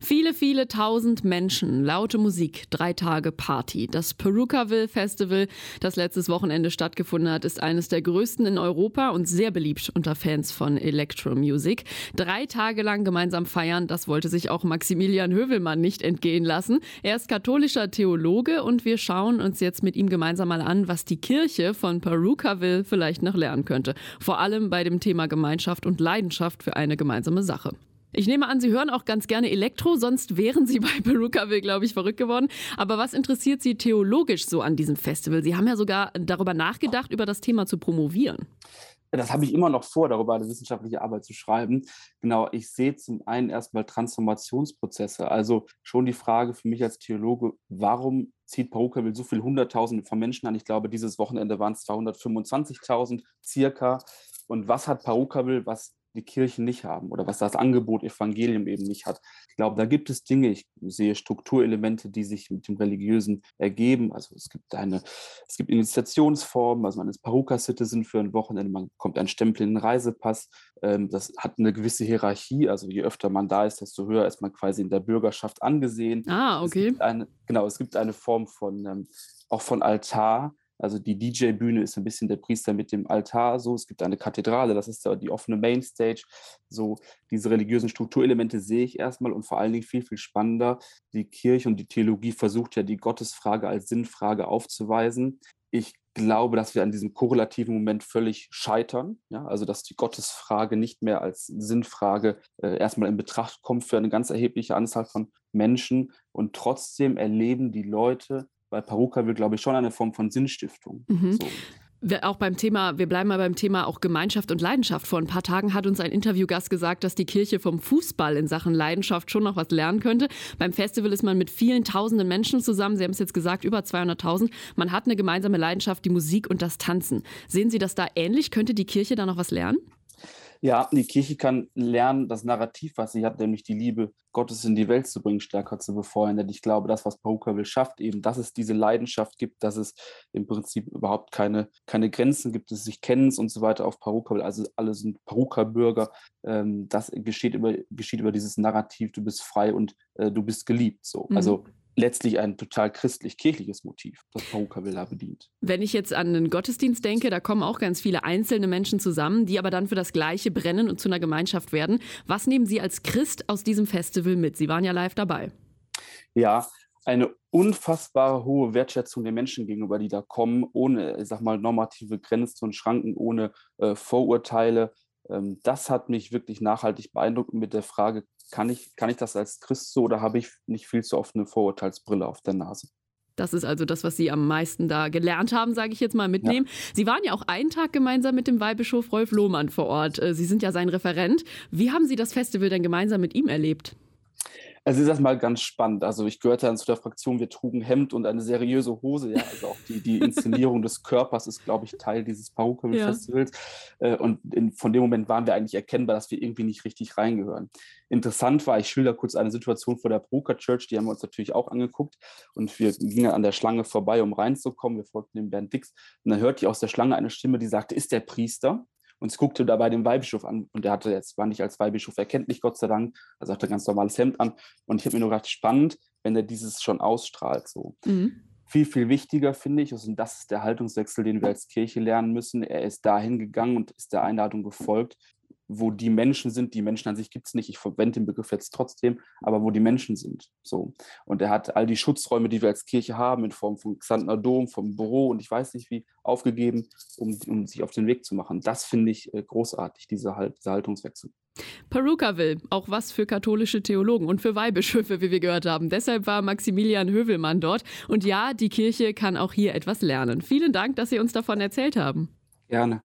Viele, viele tausend Menschen, laute Musik, 3 Tage Party. Das Purukaville Festival, das letztes Wochenende stattgefunden hat, ist eines der größten in Europa und sehr beliebt unter Fans von Electro-Music. 3 Tage lang gemeinsam feiern, das wollte sich auch Maximilian Hövelmann nicht entgehen lassen. Er ist katholischer Theologe und wir schauen uns jetzt mit ihm gemeinsam mal an, was die Kirche von Purukaville vielleicht noch lernen könnte. Vor allem bei dem Thema Gemeinschaft und Leidenschaft für eine gemeinsame Sache. Ich nehme an, Sie hören auch ganz gerne Elektro, sonst wären Sie bei Purukaville, glaube ich, verrückt geworden. Aber was interessiert Sie theologisch so an diesem Festival? Sie haben ja sogar darüber nachgedacht, über das Thema zu promovieren. Das habe ich immer noch vor, darüber eine wissenschaftliche Arbeit zu schreiben. Genau, ich sehe zum einen erstmal Transformationsprozesse. Also schon die Frage für mich als Theologe, warum zieht Purukaville so viele Hunderttausende von Menschen an? Ich glaube, dieses Wochenende waren es 225.000 circa. Und was hat Purukaville, was die Kirchen nicht haben oder was das Angebot Evangelium eben nicht hat? Ich glaube, da gibt es Dinge, ich sehe Strukturelemente, die sich mit dem Religiösen ergeben. Also es gibt Initiationsformen, also man ist Paruka-Citizen für ein Wochenende, man bekommt einen Stempel in den Reisepass. Das hat eine gewisse Hierarchie, also je öfter man da ist, desto höher ist man quasi in der Bürgerschaft angesehen. Ah, okay. Es gibt eine Form von, auch von Altar. Also die DJ-Bühne ist ein bisschen der Priester mit dem Altar. So, es gibt eine Kathedrale, das ist die offene Mainstage. So, diese religiösen Strukturelemente sehe ich erstmal und vor allen Dingen viel, viel spannender. Die Kirche und die Theologie versucht ja, die Gottesfrage als Sinnfrage aufzuweisen. Ich glaube, dass wir an diesem korrelativen Moment völlig scheitern. Ja? Also, dass die Gottesfrage nicht mehr als Sinnfrage erstmal in Betracht kommt für eine ganz erhebliche Anzahl von Menschen. Und trotzdem erleben die Leute bei Purukaville, glaube ich, schon eine Form von Sinnstiftung. Mhm. So. Wir bleiben mal beim Thema auch Gemeinschaft und Leidenschaft. Vor ein paar Tagen hat uns ein Interviewgast gesagt, dass die Kirche vom Fußball in Sachen Leidenschaft schon noch was lernen könnte. Beim Festival ist man mit vielen tausenden Menschen zusammen. Sie haben es jetzt gesagt, über 200.000. Man hat eine gemeinsame Leidenschaft, die Musik und das Tanzen. Sehen Sie das da ähnlich? Könnte die Kirche da noch was lernen? Ja, die Kirche kann lernen, das Narrativ, was sie hat, nämlich die Liebe Gottes in die Welt zu bringen, stärker zu befeuern. Denn ich glaube, das, was Purukaville schafft, eben, dass es diese Leidenschaft gibt, dass es im Prinzip überhaupt keine Grenzen gibt, des sich Kennens und so weiter auf Purukaville. Also alle sind Paruka-Bürger. Das geschieht über dieses Narrativ, du bist frei und du bist geliebt. So. Mhm. Also letztlich ein total christlich-kirchliches Motiv, das Purukaville da bedient. Wenn ich jetzt an einen Gottesdienst denke, da kommen auch ganz viele einzelne Menschen zusammen, die aber dann für das Gleiche brennen und zu einer Gemeinschaft werden. Was nehmen Sie als Christ aus diesem Festival mit? Sie waren ja live dabei. Ja, eine unfassbare hohe Wertschätzung der Menschen gegenüber, die da kommen, ohne, ich sag mal, normative Grenzen und Schranken, ohne Vorurteile. Das hat mich wirklich nachhaltig beeindruckt mit der Frage, kann ich das als Christ so oder habe ich nicht viel zu oft eine Vorurteilsbrille auf der Nase? Das ist also das, was Sie am meisten da gelernt haben, sage ich jetzt mal, mitnehmen. Ja. Sie waren ja auch einen Tag gemeinsam mit dem Weihbischof Rolf Lohmann vor Ort. Sie sind ja sein Referent. Wie haben Sie das Festival denn gemeinsam mit ihm erlebt? Es ist erstmal ganz spannend. Also ich gehörte dann zu der Fraktion, wir trugen Hemd und eine seriöse Hose. Ja? Also auch die Inszenierung des Körpers ist, glaube ich, Teil dieses Purukaville-Festivals. Und von dem Moment waren wir eigentlich erkennbar, dass wir irgendwie nicht richtig reingehören. Interessant war, ich schilder kurz eine Situation vor der Paruka Church, die haben wir uns natürlich auch angeguckt. Und wir gingen an der Schlange vorbei, um reinzukommen. Wir folgten dem Bernd Dix. Und dann hörte ich aus der Schlange eine Stimme, die sagte, ist der Priester? Und ich guckte dabei den Weihbischof an und der war nicht als Weihbischof erkenntlich, Gott sei Dank. Also hatte ein ganz normales Hemd an. Und ich habe mir nur gedacht, spannend, wenn er dieses schon ausstrahlt. So. Mhm. Viel, viel wichtiger finde ich, und das ist der Haltungswechsel, den wir als Kirche lernen müssen. Er ist dahin gegangen und ist der Einladung gefolgt, wo die Menschen sind. Die Menschen an sich gibt es nicht, ich verwende den Begriff jetzt trotzdem, aber wo die Menschen sind. So. Und er hat all die Schutzräume, die wir als Kirche haben, in Form von Xantner Dom, vom Büro und ich weiß nicht wie, aufgegeben, um sich auf den Weg zu machen. Das finde ich großartig, dieser Haltungswechsel. Purukaville, auch was für katholische Theologen und für Weihbischöfe, wie wir gehört haben. Deshalb war Maximilian Hövelmann dort. Und ja, die Kirche kann auch hier etwas lernen. Vielen Dank, dass Sie uns davon erzählt haben. Gerne.